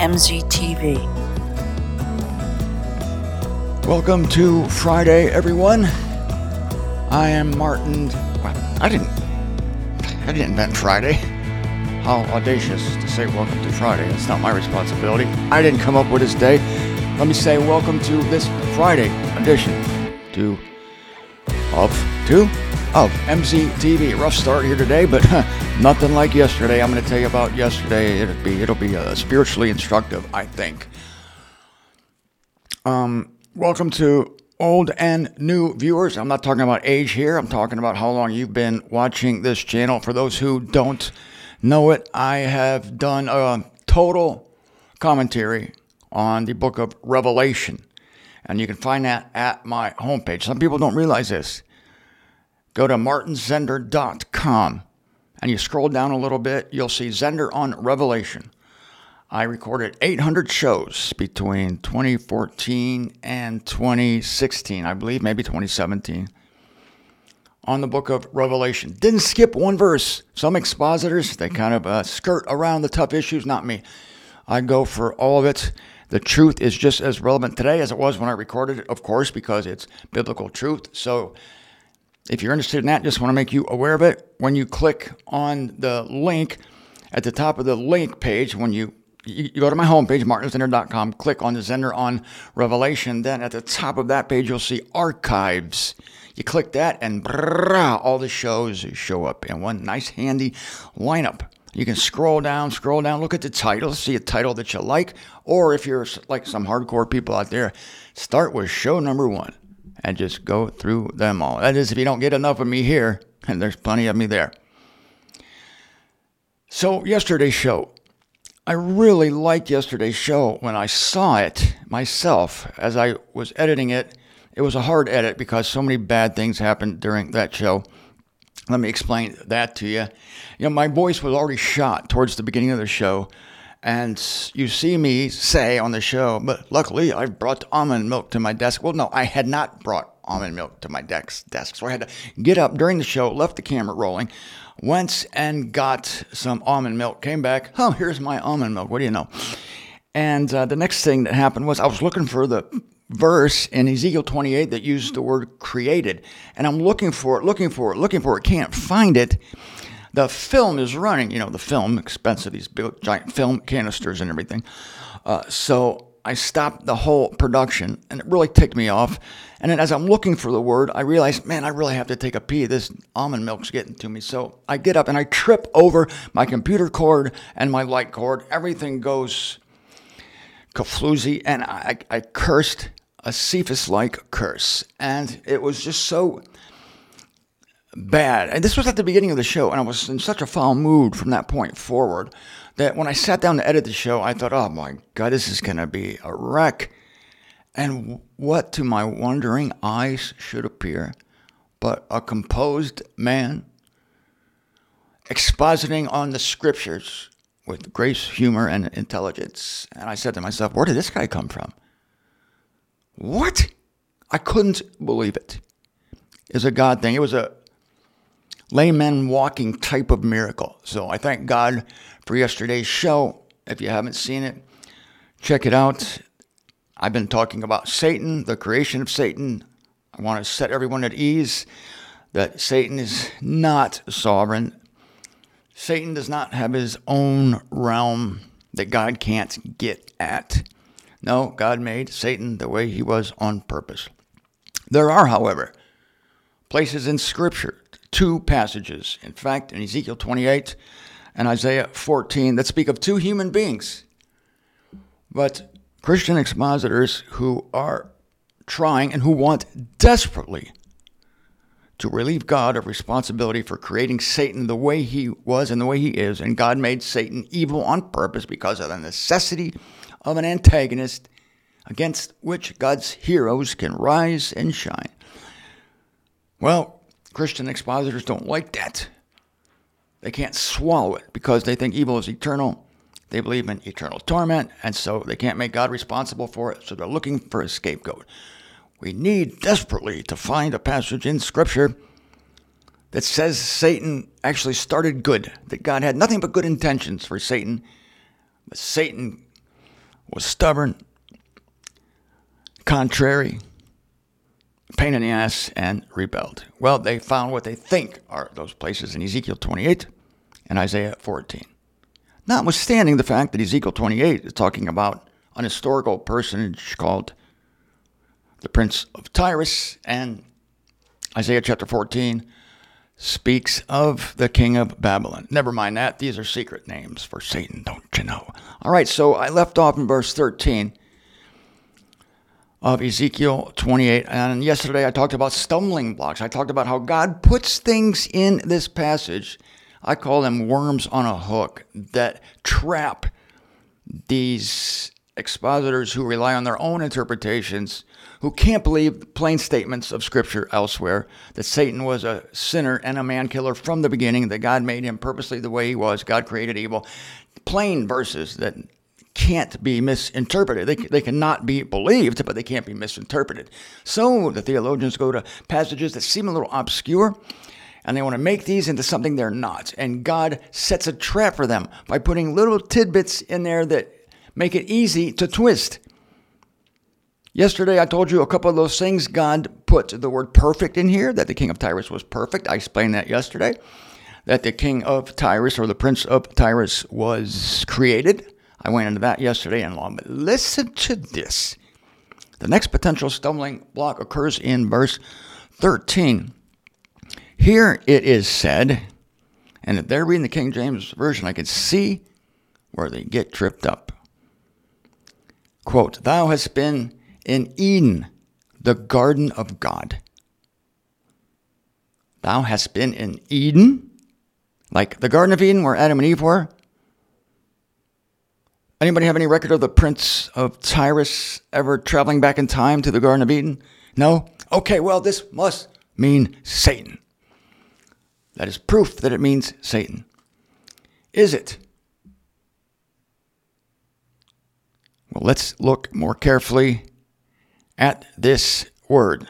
MZTV. Welcome to Friday, everyone. I am Martin. Well, I didn't invent Friday. How audacious to say welcome to Friday. It's not my responsibility. I didn't come up with this day. Let me say welcome to this Friday edition of MZTV. Rough start here today, but nothing like yesterday. I'm going to tell you about yesterday. It'll be spiritually instructive, I think. Welcome to old and new viewers. I'm not talking about age here. I'm talking about how long you've been watching this channel. For those who don't know it, I have done a total commentary on the book of Revelation, and you can find that at my homepage. Some people don't realize this. Go to martinzender.com, and you scroll down a little bit, you'll see Zender on Revelation. I recorded 800 shows between 2014 and 2016, I believe, maybe 2017, on the book of Revelation. Didn't skip one verse. Some expositors, they kind of skirt around the tough issues, not me. I go for all of it. The truth is just as relevant today as it was when I recorded it, of course, because it's biblical truth. So if you're interested in that, just want to make you aware of it. When you click on the link at the top of the link page, when you go to my homepage, martinzender.com, click on the Zender on Revelation. Then at the top of that page, you'll see archives. You click that and all the shows show up in one nice handy lineup. You can scroll down, look at the title, see a title that you like. Or if you're like some hardcore people out there, start with show number 1 and just go through them all. That is, if you don't get enough of me here, and there's plenty of me there. So yesterday's show. I really liked yesterday's show when I saw it myself as I was editing it. It was a hard edit because so many bad things happened during that show. Let me explain that to you. You know, my voice was already shot towards the beginning of the show, and you see me say on the show, but luckily I brought almond milk to my desk. Well, no, I had not brought almond milk to my desk, so I had to get up during the show, left the camera rolling, went and got some almond milk, came back. Oh, here's my almond milk. What do you know? And the next thing that happened was I was looking for the verse in Ezekiel 28 that used the word created. And I'm looking for it, can't find it. The film is running, the film, expensive, these big, giant film canisters and everything. So I stopped the whole production, and it really ticked me off. And then as I'm looking for the word, I realized, man, I really have to take a pee. This almond milk's getting to me. So I get up and I trip over my computer cord and my light cord. Everything goes kafloozy, and I cursed a Cephas-like curse. And it was just so bad. And this was at the beginning of the show, and I was in such a foul mood from that point forward that when I sat down to edit the show, I thought, oh my God, this is going to be a wreck. And what to my wondering eyes should appear but a composed man expositing on the scriptures with grace, humor, and intelligence. And I said to myself, where did this guy come from? What? I couldn't believe it. It's a God thing. It was a layman walking type of miracle. So I thank God for yesterday's show. If you haven't seen it, check it out. I've been talking about Satan, the creation of Satan. I want to set everyone at ease that Satan is not sovereign. Satan does not have his own realm that God can't get at. No, God made Satan the way he was on purpose. There are, however, places in Scripture, 2 passages, in fact, in Ezekiel 28 and Isaiah 14, that speak of 2 human beings. But Christian expositors who are trying and who want desperately to relieve God of responsibility for creating Satan the way he was and the way he is, and God made Satan evil on purpose because of the necessity of an antagonist against which God's heroes can rise and shine. Well, Christian expositors don't like that. They can't swallow it because they think evil is eternal. They believe in eternal torment, and so they can't make God responsible for it, so they're looking for a scapegoat. We need desperately to find a passage in Scripture that says Satan actually started good, that God had nothing but good intentions for Satan, but Satan was stubborn, contrary, pain in the ass, and rebelled. Well, they found what they think are those places in Ezekiel 28 and Isaiah 14. Notwithstanding the fact that Ezekiel 28 is talking about an historical personage called the Prince of Tyrus, and Isaiah chapter 14 speaks of the king of Babylon. Never mind that. These are secret names for Satan, don't you know? All right, so I left off in verse 13 of Ezekiel 28. And yesterday I talked about stumbling blocks. I talked about how God puts things in this passage. I call them worms on a hook that trap these expositors who rely on their own interpretations, who can't believe plain statements of Scripture elsewhere, that Satan was a sinner and a man-killer from the beginning, that God made him purposely the way he was, God created evil. Plain verses that can't be misinterpreted. They cannot be believed, but they can't be misinterpreted. So the theologians go to passages that seem a little obscure, and they want to make these into something they're not. And God sets a trap for them by putting little tidbits in there that make it easy to twist. Yesterday I told you a couple of those things. God put the word perfect in here, that the king of Tyrus was perfect. I explained that yesterday, that the king of Tyrus, or the prince of Tyrus, was created. I went into that yesterday and long, but listen to this. The next potential stumbling block occurs in verse 13. Here it is said, and if they're reading the King James Version, I could see where they get tripped up. Quote, "Thou hast been in Eden, the garden of God." Thou hast been in Eden? Like the Garden of Eden where Adam and Eve were? Anybody have any record of the Prince of Tyrus ever traveling back in time to the Garden of Eden? No? Okay, well, this must mean Satan. That is proof that it means Satan. Is it? Well, let's look more carefully at this word.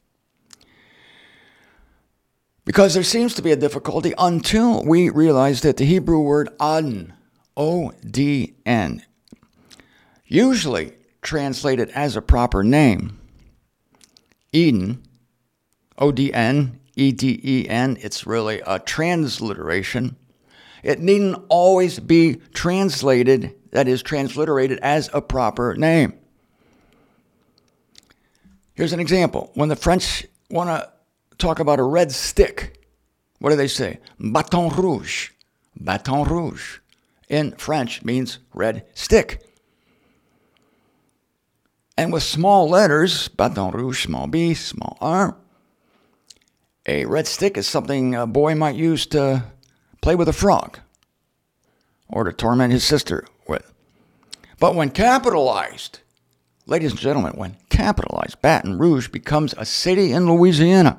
Because there seems to be a difficulty until we realize that the Hebrew word Odin, O-D-N, usually translated as a proper name, Eden, O-D-N, E-D-E-N, it's really a transliteration. It needn't always be translated, that is, transliterated as a proper name. Here's an example. When the French want to talk about a red stick, what do they say? Bâton rouge. Bâton rouge in French means red stick. And with small letters, bâton rouge, small b, small r, a red stick is something a boy might use to play with a frog or to torment his sister with. But when capitalized, ladies and gentlemen, when capitalized, Baton Rouge becomes a city in Louisiana.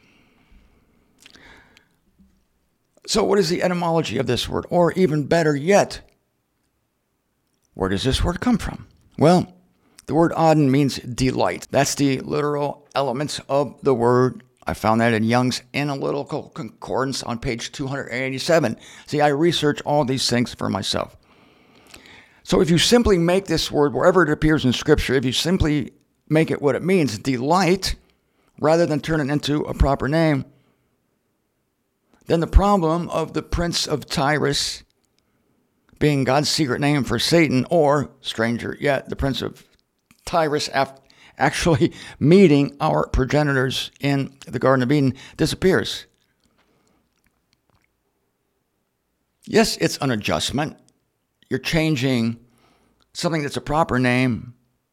So what is the etymology of this word? Or even better yet, where does this word come from? Well, the word Odin means delight. That's the literal elements of the word. I found that in Young's Analytical Concordance on page 287. See, I research all these things for myself. So if you simply make this word, wherever it appears in Scripture, if you simply make it what it means, delight, rather than turn it into a proper name, then the problem of the Prince of Tyrus being God's secret name for Satan, or, stranger yet, the Prince of Tyrus actually meeting our progenitors in the Garden of Eden, disappears. Yes, it's an adjustment. You're changing something that's a proper name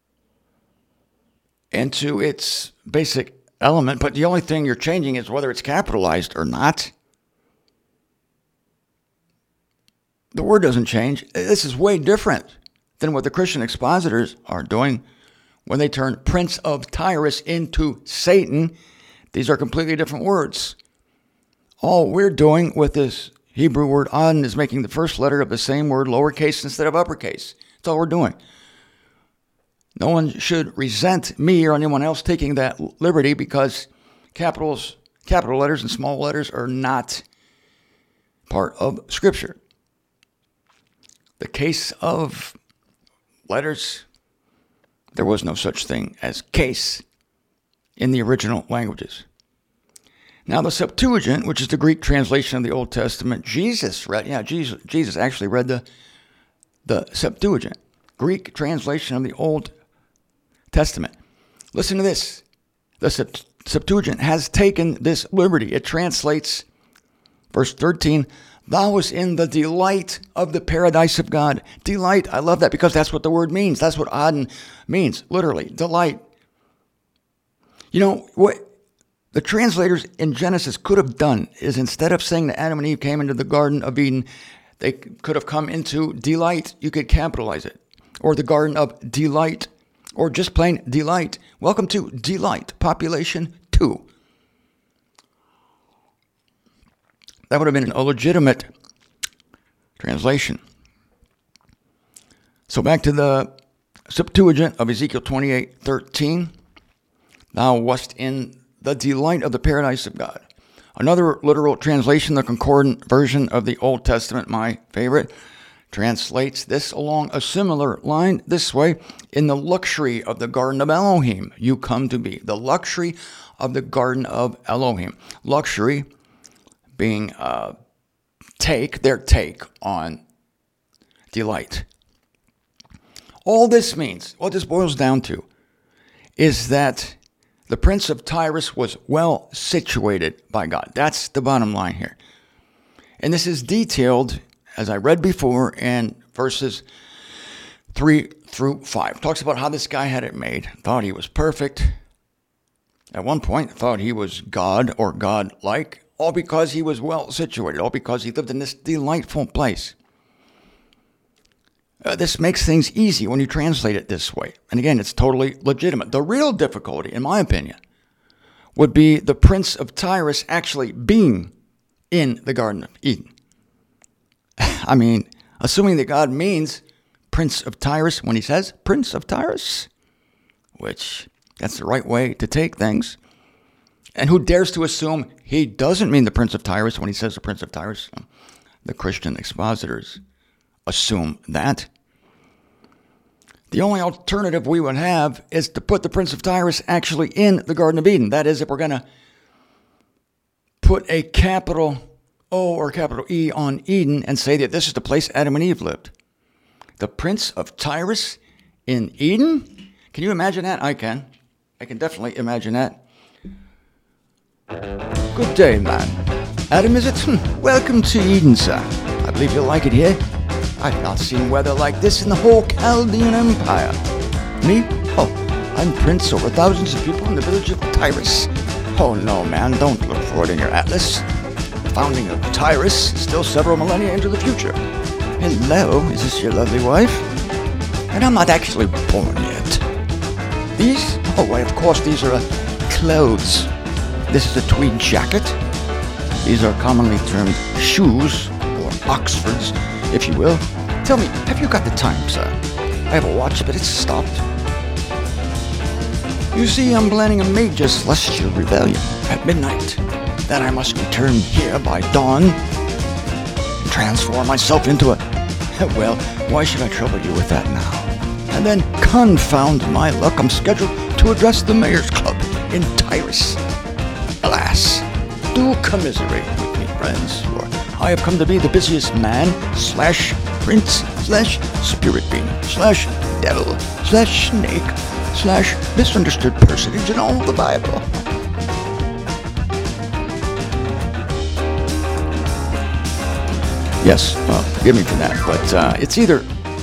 into its basic element, but the only thing you're changing is whether it's capitalized or not. The word doesn't change. This is way different than what the Christian expositors are doing when they turn Prince of Tyrus into Satan. These are completely different words. All we're doing with this Hebrew word Odin is making the first letter of the same word lowercase instead of uppercase. That's all we're doing. No one should resent me or anyone else taking that liberty, because capital letters and small letters are not part of Scripture. The case of letters. There was no such thing as case in the original languages. Now the Septuagint, which is the Greek translation of the Old Testament, Jesus actually read the Septuagint, Greek translation of the Old Testament. Listen to this. The Septuagint has taken this liberty. It translates, verse 13, thou was in the delight of the paradise of God. Delight, I love that because that's what the word means. That's what Adon means, literally, delight. You know, what the translators in Genesis could have done is instead of saying that Adam and Eve came into the Garden of Eden, they could have come into delight. You could capitalize it. Or the Garden of Delight. Or just plain delight. Welcome to Delight, population 2. That would have been a legitimate translation. So back to the Septuagint of Ezekiel 28:13. Thou wast in the delight of the paradise of God. Another literal translation, the Concordant version of the Old Testament, my favorite, translates this along a similar line this way. In the luxury of the garden of Elohim, you come to be. The luxury of the garden of Elohim. Luxury being their take on delight. All this means, what this boils down to, is that the prince of Tyrus was well situated by God. That's the bottom line here. And this is detailed, as I read before, in verses 3 through 5. Talks about how this guy had it made. Thought he was perfect. At one point, thought he was God or God-like. All because he was well situated. All because he lived in this delightful place. This makes things easy when you translate it this way. And again, it's totally legitimate. The real difficulty, in my opinion, would be the prince of Tyrus actually being in the Garden of Eden. I mean, assuming that God means prince of Tyrus when he says prince of Tyrus, which that's the right way to take things. And who dares to assume he doesn't mean the prince of Tyrus when he says the prince of Tyrus? The Christian expositors assume that. The only alternative we would have is to put the prince of Tyrus actually in the Garden of Eden. That is, if we're going to put a capital O or capital E on Eden and say that this is the place Adam and Eve lived. The prince of Tyrus in Eden? Can you imagine that? I can. I can definitely imagine that. Good day, man. Adam, is it? Welcome to Eden, sir. I believe you'll like it here. I've not seen weather like this in the whole Chaldean Empire. Me? Oh, I'm prince over thousands of people in the village of Tyrus. Oh no, man, don't look for it in your atlas. The founding of Tyrus is still several millennia into the future. Hello, is this your lovely wife? And I'm not actually born yet. These? Oh, why, of course, these are clothes. This is a tweed jacket. These are commonly termed shoes, or Oxfords, if you will. Tell me, have you got the time, sir? I have a watch, but it's stopped. You see, I'm planning a major celestial rebellion at midnight. Then I must return here by dawn and transform myself into a... Well, why should I trouble you with that now? And then, confound my luck, I'm scheduled to address the Mayor's Club in Tyrus. Alas, do commiserate with me, friends, for I have come to be the busiest man, / prince, / spirit being, / devil, / snake, / misunderstood personage in all the Bible. Yes, forgive me for that, but it's either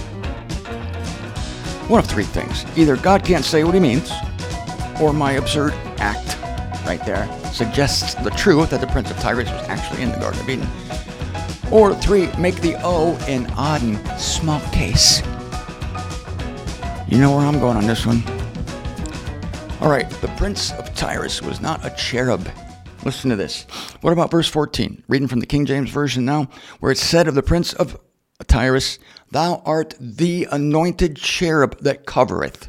one of three things. Either God can't say what he means, or my absurd act right there suggests the truth that the Prince of Tyrus was actually in the Garden of Eden. Or 3, make the O in Adon small case. You know where I'm going on this one. All right, the Prince of Tyrus was not a cherub. Listen to this. What about verse 14? Reading from the King James Version now, where it said of the Prince of Tyrus, thou art the anointed cherub that covereth.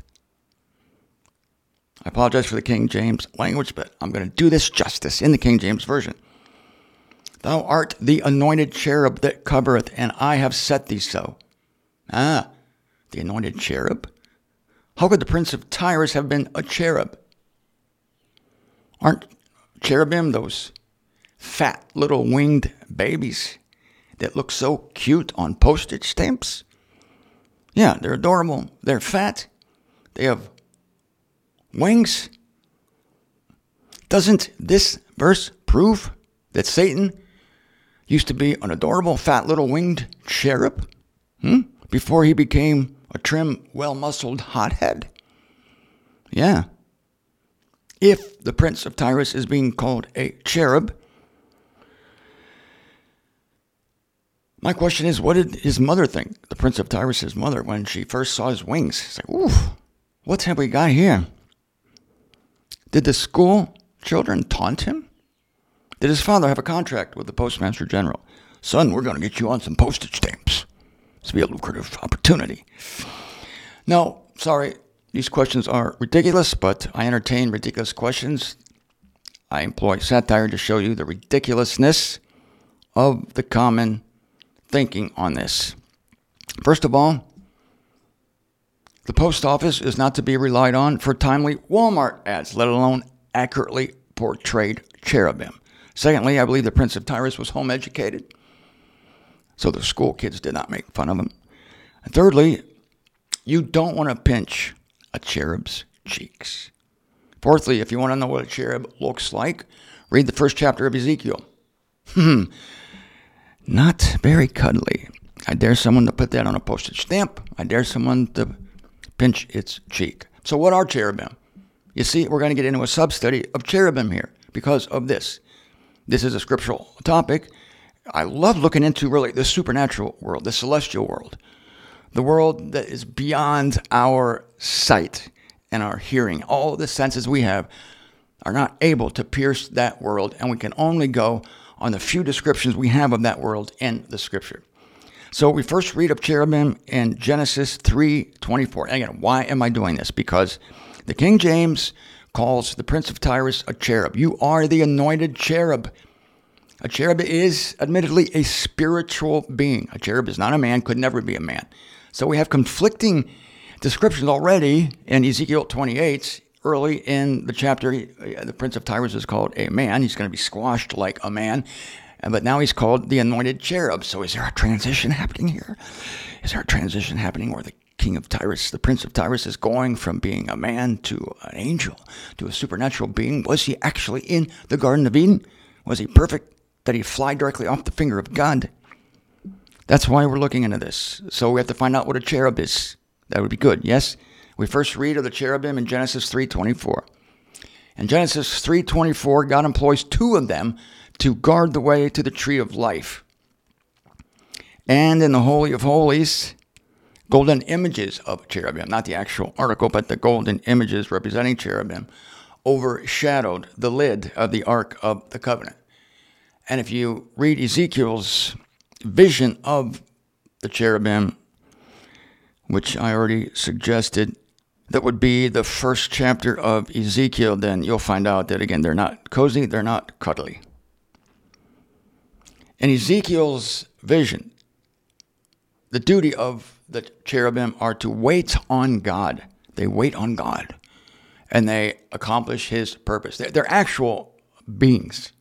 I apologize for the King James language, but I'm going to do this justice in the King James Version. Thou art the anointed cherub that covereth, and I have set thee so. the anointed cherub? How could the prince of Tyrus have been a cherub? Aren't cherubim those fat little winged babies that look so cute on postage stamps? Yeah, they're adorable. They're fat. They have wings. Doesn't this verse prove that Satan used to be an adorable, fat little winged cherub before he became a trim, well-muscled hothead? Yeah. If the prince of Tyrus is being called a cherub, my question is, what did his mother think, the prince of Tyrus' mother, when she first saw his wings? It's like, ooh, what have we got here? Did the school children taunt him? Did his father have a contract with the postmaster general? Son, we're going to get you on some postage stamps. This will be a lucrative opportunity. No, sorry, these questions are ridiculous, but I entertain ridiculous questions. I employ satire to show you the ridiculousness of the common thinking on this. First of all, the post office is not to be relied on for timely Walmart ads, let alone accurately portrayed cherubim. Secondly, I believe the Prince of Tyrus was home educated, so the school kids did not make fun of him. And thirdly, you don't want to pinch a cherub's cheeks. Fourthly, if you want to know what a cherub looks like, read the first chapter of Ezekiel. Not very cuddly. I dare someone to put that on a postage stamp. I dare someone to pinch its cheek. So what are cherubim? You see, we're going to get into a sub-study of cherubim here because of this. This is a scriptural topic. I love looking into really the supernatural world, the celestial world, the world that is beyond our sight and our hearing. All the senses we have are not able to pierce that world, and we can only go on the few descriptions we have of that world in the scripture. So we first read of cherubim in Genesis 3:24. Again, why am I doing this? Because the King James calls the Prince of Tyrus a cherub. You are the anointed cherub. A cherub is admittedly a spiritual being. A cherub is not a man, could never be a man. So we have conflicting descriptions already in Ezekiel 28. Early in the chapter, the Prince of Tyrus is called a man. He's going to be squashed like a man. But now he's called the anointed cherub. So is there a transition happening here? Is there a transition happening where the King of Tyrus, the Prince of Tyrus, is going from being a man to an angel, to a supernatural being? Was he actually in the Garden of Eden? Was he perfect? Did he fly directly off the finger of God? That's why we're looking into this. So we have to find out what a cherub is. That would be good, yes? We first read of the cherubim in Genesis 3:24. In Genesis 3:24, God employs two of them to guard the way to the tree of life. And in the Holy of Holies, golden images of cherubim, not the actual article, but the golden images representing cherubim, overshadowed the lid of the Ark of the Covenant. And if you read Ezekiel's vision of the cherubim, which I already suggested, that would be the first chapter of Ezekiel, then you'll find out that, again, they're not cozy, they're not cuddly. In Ezekiel's vision, the duty of the cherubim are to wait on God. They wait on God, and they accomplish his purpose. They're actual beings.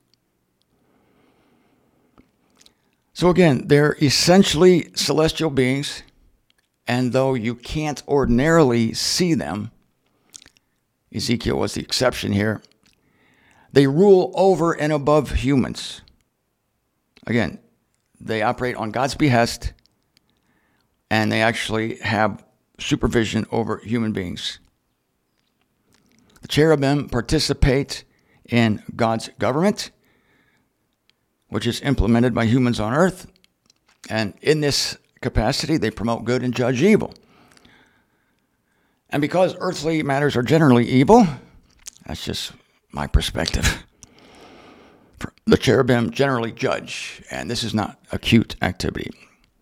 So again, they're essentially celestial beings, and though you can't ordinarily see them, Ezekiel was the exception here, they rule over and above humans. Again, they operate on God's behest, and they actually have supervision over human beings. The cherubim participate in God's government, which is implemented by humans on earth. And in this capacity, they promote good and judge evil. And because earthly matters are generally evil, that's just my perspective, the cherubim generally judge, and this is not acute activity.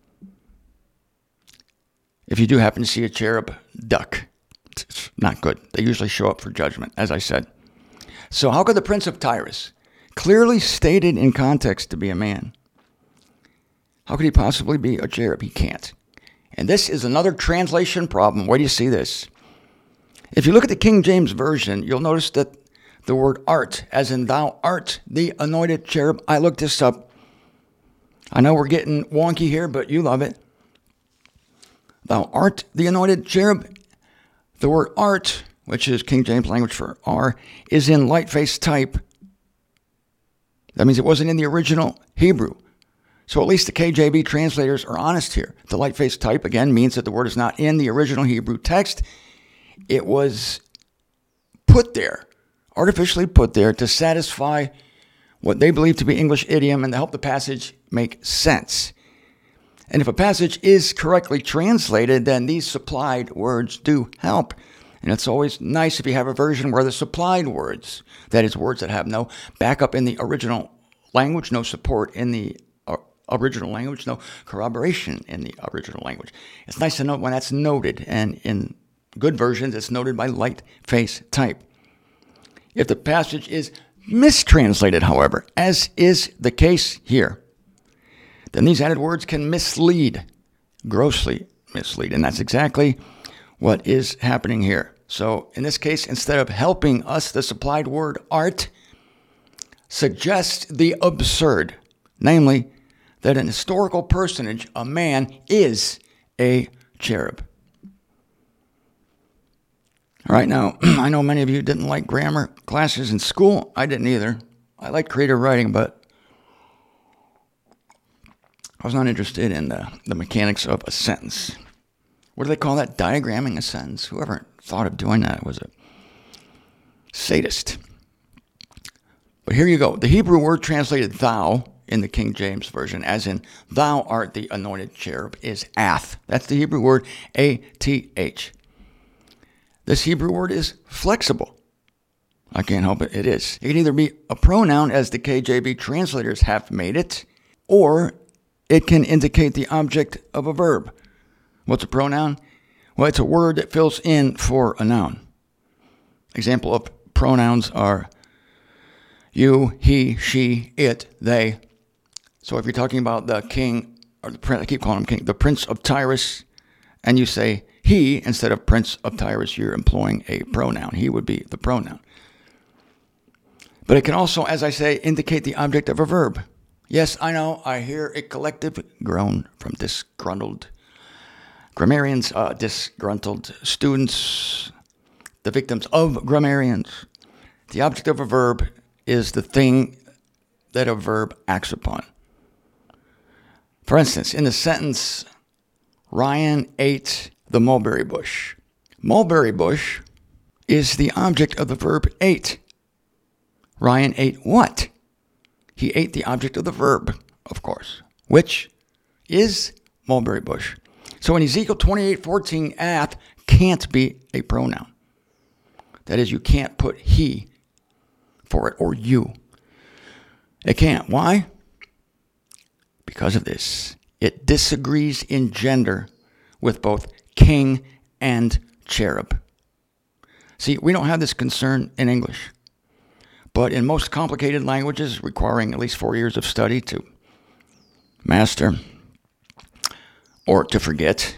If you do happen to see a cherub duck, it's not good. They usually show up for judgment, as I said. So how could the Prince of Tyrus, clearly stated in context to be a man, how could he possibly be a cherub? He can't. And this is another translation problem. Where do you see this? If you look at the King James Version, you'll notice that the word art, as in thou art the anointed cherub. I looked this up. I know we're getting wonky here, but you love it. Thou art the anointed cherub. The word art, which is King James language for R, is in light-face type. That means it wasn't in the original Hebrew. So at least the KJV translators are honest here. The light-face type, again, means that the word is not in the original Hebrew text. It was put there, artificially put there, to satisfy what they believe to be English idiom and to help the passage make sense. And if a passage is correctly translated, then these supplied words do help. And it's always nice if you have a version where the supplied words, that is, words that have no backup in the original language, no support in the original language, no corroboration in the original language. It's nice to know when that's noted, and in good versions, it's noted by light face type. If the passage is mistranslated, however, as is the case here, then these added words can mislead, grossly mislead, and that's exactly what is happening here. So in this case, instead of helping us, the supplied word art suggests the absurd, namely that an historical personage, a man, is a cherub. All right, now, I know many of you didn't like grammar classes in school. I didn't either. I liked creative writing, but I was not interested in the mechanics of a sentence. What do they call that? Diagramming a sentence. Whoever thought of doing that was a sadist. But here you go. The Hebrew word translated thou in the King James Version, as in thou art the anointed cherub, is ath. That's the Hebrew word, A-T-H. This Hebrew word is flexible. I can't help it. It is. It can either be a pronoun, as the KJV translators have made it, or it can indicate the object of a verb. What's a pronoun? Well, it's a word that fills in for a noun. Example of pronouns are you, he, she, it, they. So if you're talking about the king, or the prince, I keep calling him king, the prince of Tyrus, and you say he instead of prince of Tyrus, you're employing a pronoun. He would be the pronoun. But it can also, as I say, indicate the object of a verb. Yes, I know, I hear a collective groan from disgruntled grammarians, disgruntled students, the victims of grammarians. The object of a verb is the thing that a verb acts upon. For instance, in the sentence, Ryan ate the mulberry bush. Mulberry bush is the object of the verb ate. Ryan ate what? He ate the object of the verb, of course, which is mulberry bush. So in Ezekiel 28:14, ath can't be a pronoun. That is, you can't put he for it or you. It can't. Why? Because of this. It disagrees in gender with both king and cherub. See, we don't have this concern in English. But in most complicated languages requiring at least 4 years of study to master or to forget,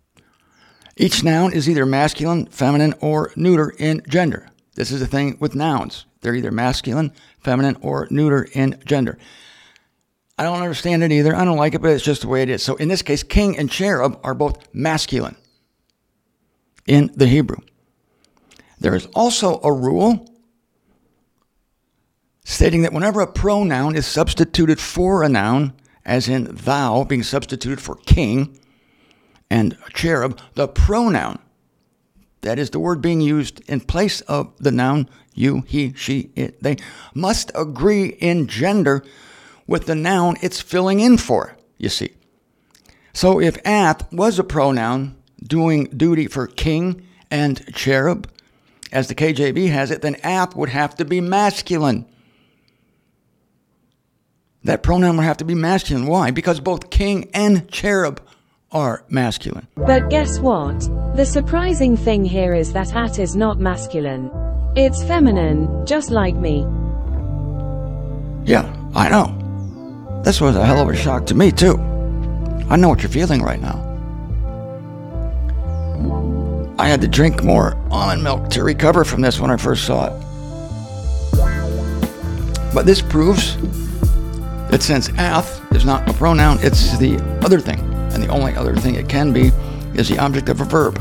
each noun is either masculine, feminine, or neuter in gender. This is the thing with nouns. They're either masculine, feminine, or neuter in gender. I don't understand it either. I don't like it, but it's just the way it is. So in this case, king and cherub are both masculine in the Hebrew. There is also a rule stating that whenever a pronoun is substituted for a noun, as in thou being substituted for king and cherub, the pronoun, that is the word being used in place of the noun you, he, she, it, they, must agree in gender with the noun it's filling in for, you see. So if ath was a pronoun doing duty for king and cherub, as the KJV has it, then ath would have to be masculine. That pronoun would have to be masculine. Why? Because both king and cherub are masculine. But guess what? The surprising thing here is that at is not masculine. It's feminine, just like me. Yeah, I know. This was a hell of a shock to me, too. I know what you're feeling right now. I had to drink more almond milk to recover from this when I first saw it. But this proves that since ath is not a pronoun, it's the other thing. And the only other thing it can be is the object of a verb.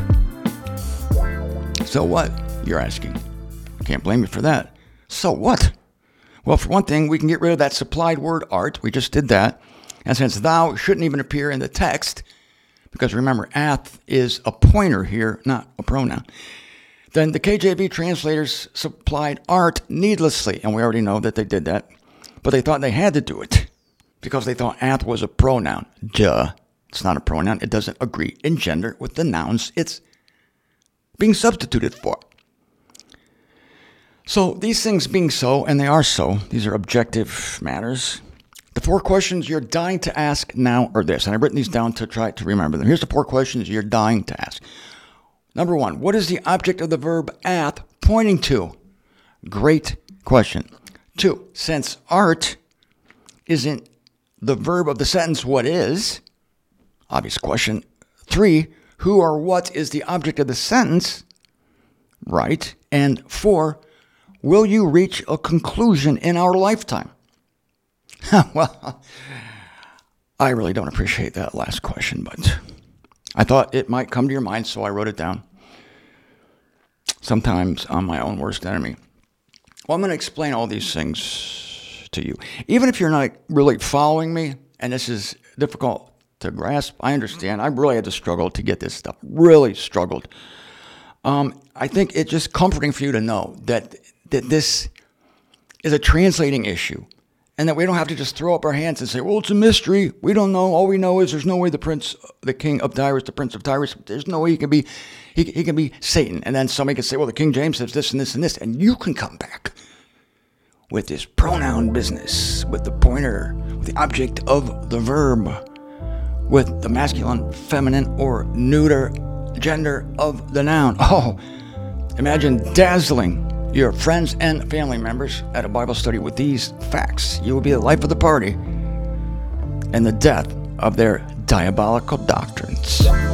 So what, you're asking? Can't blame you for that. So what? Well, for one thing, we can get rid of that supplied word art. We just did that. And since thou shouldn't even appear in the text, because remember, ath is a pointer here, not a pronoun, then the KJV translators supplied art needlessly. And we already know that they did that. But they thought they had to do it because they thought ath was a pronoun. Duh. It's not a pronoun. It doesn't agree in gender with the nouns it's being substituted for. So these things being so, and they are so, these are objective matters. The 4 questions you're dying to ask now are this, and I've written these down to try to remember them. Here's the 4 questions you're dying to ask. Number 1, what is the object of the verb ath pointing to? Great question. 2, since art isn't the verb of the sentence, what is? Obvious question. 3, who or what is the object of the sentence? Right. And 4, will you reach a conclusion in our lifetime? Well, I really don't appreciate that last question, but I thought it might come to your mind, so I wrote it down. Sometimes I'm my own worst enemy. Well, I'm going to explain all these things to you. Even if you're not really following me, and this is difficult to grasp, I understand. I really had to struggle to get this stuff. Really struggled. I think it's just comforting for you to know that this is a translating issue. And that we don't have to just throw up our hands and say, well, it's a mystery. We don't know. All we know is there's no way the king of Tyrus, the prince of Tyrus, there's no way he can be Satan. And then somebody can say, well, the King James says this and this and this. And you can come back with this pronoun business, with the pointer, with the object of the verb, with the masculine, feminine, or neuter gender of the noun. Oh, imagine dazzling your friends and family members at a Bible study with these facts. You will be the life of the party and the death of their diabolical doctrines.